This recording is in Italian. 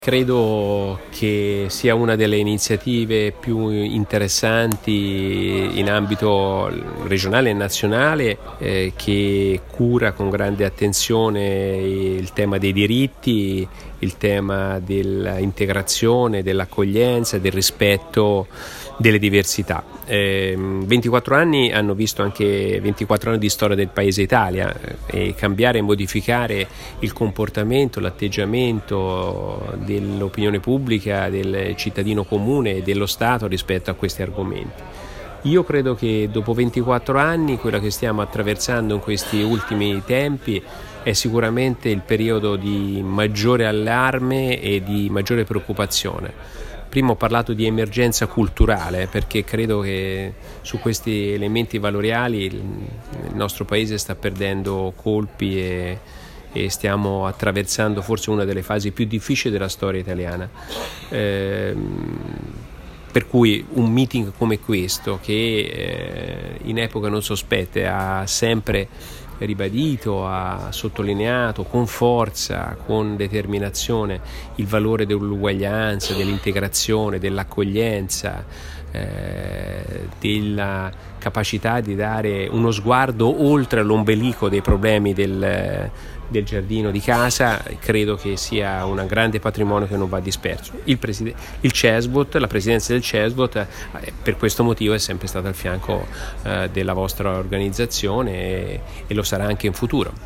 Credo che sia una delle iniziative più interessanti in ambito regionale e nazionale, che cura con grande attenzione il tema dei diritti, il tema dell'integrazione, dell'accoglienza, del rispetto delle diversità. 24 anni hanno visto anche 24 anni di storia del Paese Italia, e cambiare e modificare il comportamento, l'atteggiamento dell'opinione pubblica, del cittadino comune e dello Stato rispetto a questi argomenti. Io credo che dopo 24 anni quello che stiamo attraversando in questi ultimi tempi è sicuramente il periodo di maggiore allarme e di maggiore preoccupazione. Prima ho parlato di emergenza culturale perché credo che su questi elementi valoriali il nostro Paese sta perdendo colpi e stiamo attraversando forse una delle fasi più difficili della storia italiana. Per cui un meeting come questo, che in epoca non sospette ha sempre ribadito, ha sottolineato con forza, con determinazione il valore dell'uguaglianza, dell'integrazione, dell'accoglienza, della capacità di dare uno sguardo oltre l'ombelico dei problemi del giardino di casa, credo che sia un grande patrimonio che non va disperso. Il CESVOT, la presidenza del CESVOT, per questo motivo è sempre stata al fianco della vostra organizzazione e lo sarà anche in futuro.